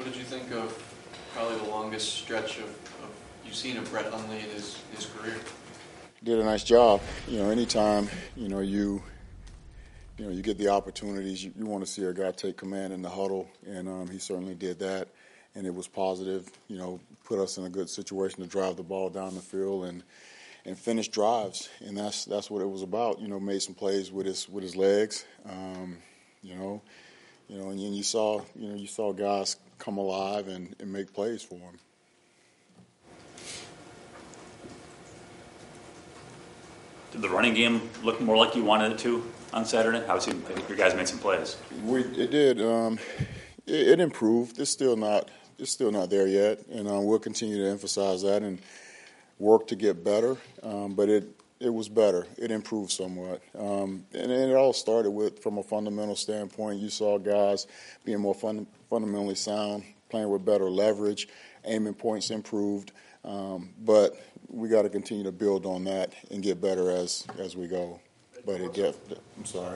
What did you think of probably the longest stretch of you've seen of Brett Hundley in his career? Did a nice job. Anytime, you get the opportunities, you want to see a guy take command in the huddle, and he certainly did that, and it was positive. Put us in a good situation to drive the ball down the field and finish drives, and that's what it was about. Made some plays with his legs, and you saw guys come alive and make plays for him. Did the running game look more like you wanted it to on Saturday? Obviously, I think your guys made some plays. It did. It improved. It's still not there yet, and we'll continue to emphasize that and work to get better. But it was better. It improved somewhat, and it all started from a fundamental standpoint. You saw guys being more fundamentally sound, playing with better leverage, aiming points improved, but we got to continue to build on that and get better as we go. But I'm sorry.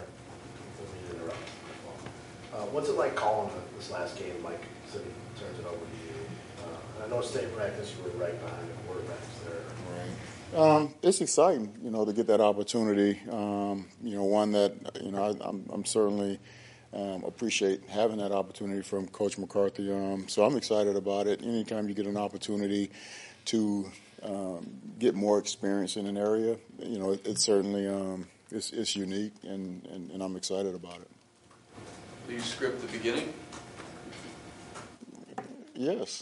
What's it like calling this last game? Mike said he turns it over to you. I know state practice you were right behind the quarterbacks there. Right. It's exciting, to get that opportunity. One that I'm certainly appreciate having that opportunity from Coach McCarthy. So I'm excited about it. Anytime you get an opportunity to get more experience in an area, it's certainly it's unique, and I'm excited about it. Do you script the beginning? Yes.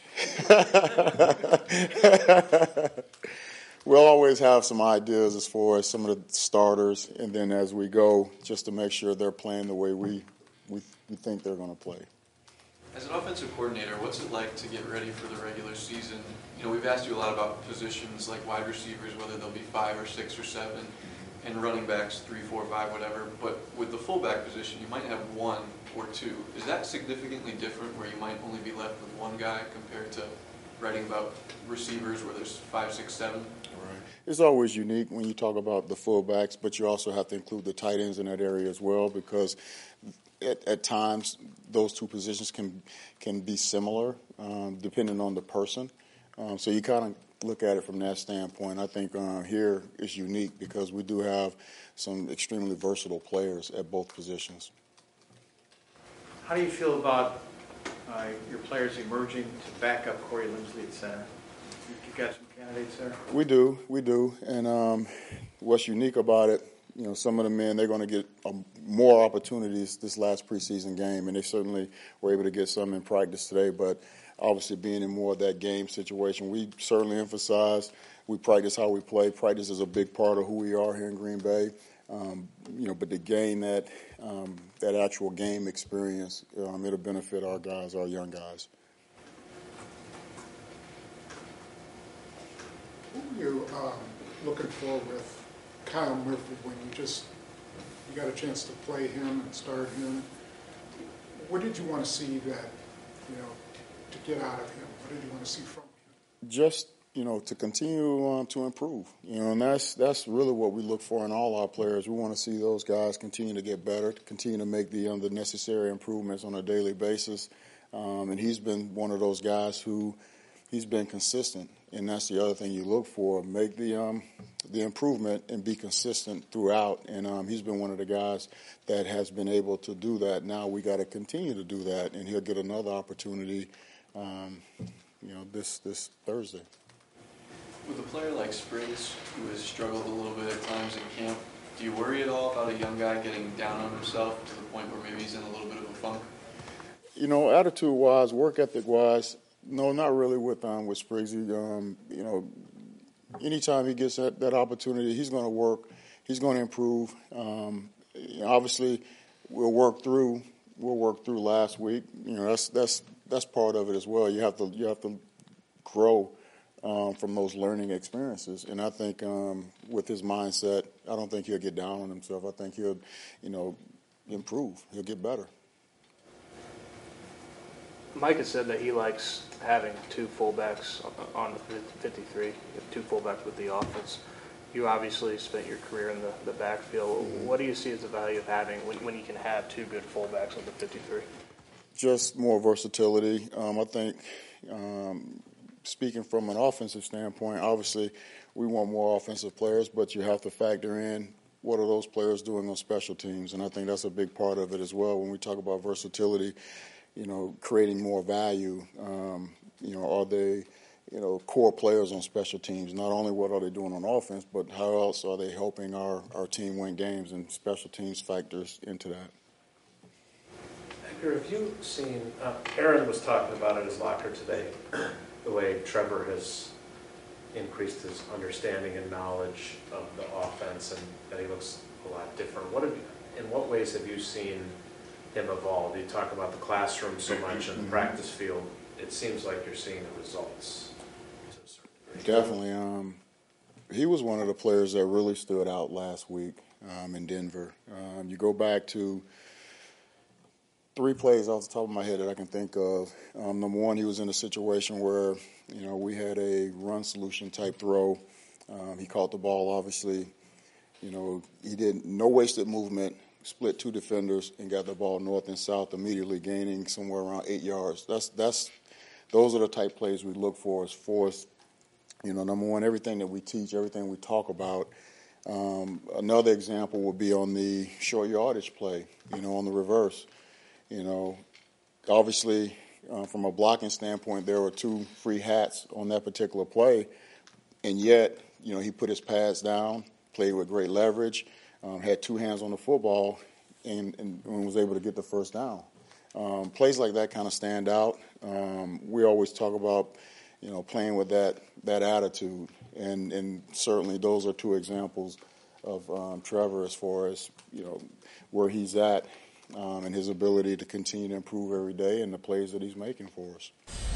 We'll always have some ideas as far as some of the starters, and then as we go, just to make sure they're playing the way we think they're going to play. As an offensive coordinator, what's it like to get ready for the regular season? We've asked you a lot about positions like wide receivers, whether they'll be 5 or 6 or 7, and running backs 3, 4, 5, whatever. But with the fullback position, you might have 1 or 2. Is that significantly different, where you might only be left with 1 guy compared to writing about receivers where there's 5, 6, 7? Right. It's always unique when you talk about the fullbacks, but you also have to include the tight ends in that area as well, because at times those 2 positions can be similar depending on the person. So you kind of look at it from that standpoint. I think here is unique because we do have some extremely versatile players at both positions. How do you feel about your players emerging to back up Corey Linsley at center? You got some candidates there? We do. And what's unique about it, some of the men, they're going to get more opportunities this last preseason game, and they certainly were able to get some in practice today. But obviously being in more of that game situation, we certainly emphasize we practice how we play. Practice is a big part of who we are here in Green Bay. But to gain that actual game experience, it'll benefit our guys, our young guys. Who are you looking for with Kyle Murphy when you got a chance to play him and start him? What did you want to see that, to get out of him? What did you want to see from him? Just, to continue to improve. And that's really what we look for in all our players. We want to see those guys continue to get better, to continue to make the necessary improvements on a daily basis. And he's been one of those guys who he's been consistent. And that's the other thing you look for, make the improvement and be consistent throughout. And he's been one of the guys that has been able to do that. Now we got to continue to do that, and he'll get another opportunity, this Thursday. With a player like Spriggs, who has struggled a little bit at times in camp, do you worry at all about a young guy getting down on himself to the point where maybe he's in a little bit of a funk? Attitude-wise, work ethic-wise, no, not really with Spriggs. Anytime he gets that opportunity, he's going to work. He's going to improve. Obviously, we'll work through last week. That's part of it as well. You have to grow from those learning experiences. And I think with his mindset, I don't think he'll get down on himself. I think he'll, improve. He'll get better. Mike has said that he likes having 2 fullbacks on the 53, 2 fullbacks with the offense. You obviously spent your career in the backfield. What do you see as the value of having when you can have 2 good fullbacks on the 53? Just more versatility. I think, speaking from an offensive standpoint, obviously we want more offensive players, but you have to factor in what are those players doing on special teams, and I think that's a big part of it as well. When we talk about versatility, creating more value, are they, core players on special teams? Not only what are they doing on offense, but how else are they helping our team win games, and special teams factors into that. Edgar, have you seen, Aaron was talking about in his locker today, the way Trevor has increased his understanding and knowledge of the offense and that he looks a lot different. In what ways have you seen him evolve? You talk about the classroom so much and the practice field. It seems like you're seeing the results to a certain degree. Definitely. He was one of the players that really stood out last week in Denver. You go back to 3 plays off the top of my head that I can think of. Number one, he was in a situation where, we had a run solution type throw. He caught the ball, obviously. He did no wasted movement, split 2 defenders, and got the ball north and south, immediately gaining somewhere around 8 yards. Those are the type plays we look for as far as, number one, everything that we teach, everything we talk about. Another example would be on the short yardage play, on the reverse. Obviously, from a blocking standpoint, there were 2 free hats on that particular play, and yet, he put his pads down, played with great leverage, had 2 hands on the football, and was able to get the first down. Plays like that kind of stand out. We always talk about, playing with that attitude, and certainly those are 2 examples of Trevor as far as, where he's at. And his ability to continue to improve every day and the plays that he's making for us.